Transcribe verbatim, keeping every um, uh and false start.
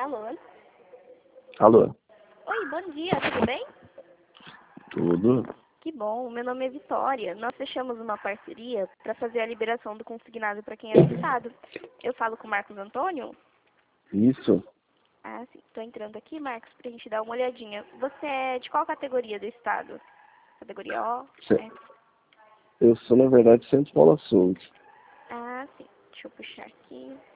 Alô? Alô? Oi, bom dia, tudo bem? Tudo? Que bom, meu nome é Vitória. Nós fechamos uma parceria para fazer a liberação do consignado para quem é do Estado. Eu falo com o Marcos Antônio? Isso? Ah, sim. Estou entrando aqui, Marcos, para a gente dar uma olhadinha. Você é de qual categoria do Estado? Categoria O? Cê- É. Eu sou, na verdade, Centro Paula Souza. Ah, sim. Deixa eu puxar aqui.